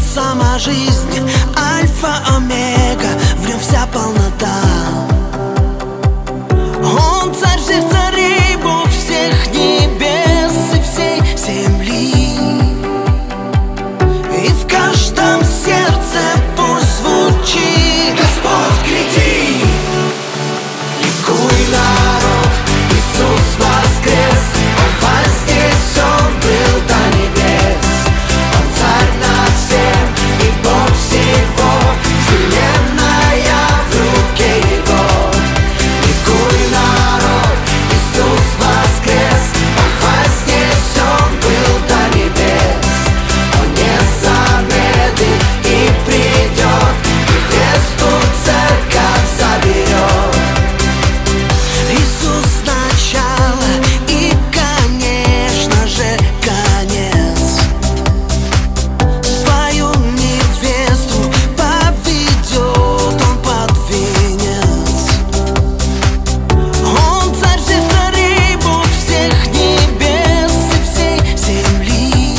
сама жизнь, альфа, омега, в нем вся полнота. Он царь всех царей, Бог всех небес и всей земли. И в каждом сердце пусть звучит: Господь, гляди! Ликуй, народ, Иисус воскрес, Он вознесен был до небес. Он царь над всем и Бог всего, вселенная в руке Его. Ликуй, народ, Иисус воскрес, Он вознесен был до небес. Он не замедлит и придет, невесту церковь заберет. Иисус начало и, конечно же, конец. Свою невесту поведет Он под венец. Он царь всех царей, Бог всех небес и всей земли.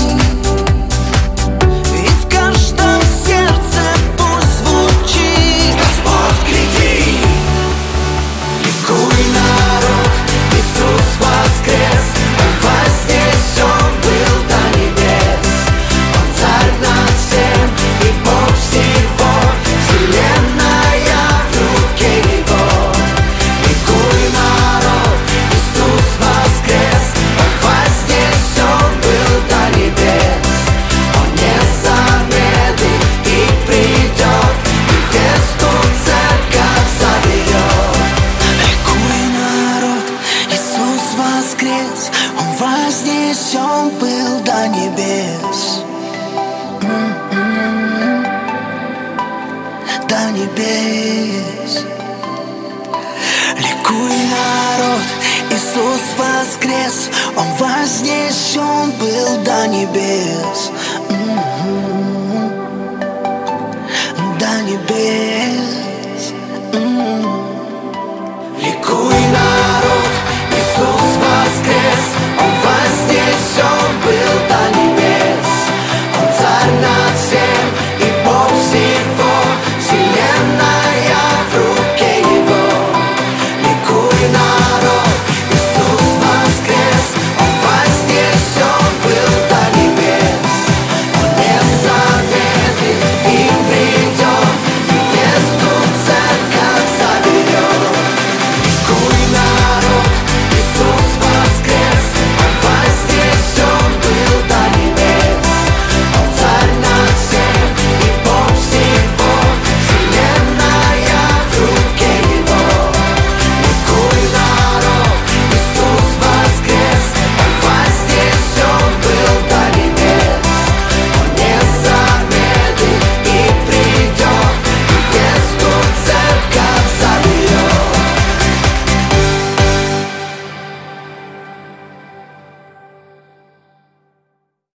И в каждом сердце пусть звучит: Господь, гляди! Ликуй, народ, Иисус воскрес, Он вознесен был до небес. Он царь над всем и Бог всего, вселенная в руке Его. Ликуй, народ, Иисус воскрес, Он вознесен был до небес. Он не замедлит и придет, невесту церковь заберет. Ликуй, народ, Иисус воскрес, Он вознесен был до небес. До небес. Ликуй, народ, Иисус воскрес, Он вознесен был до небес. До небес.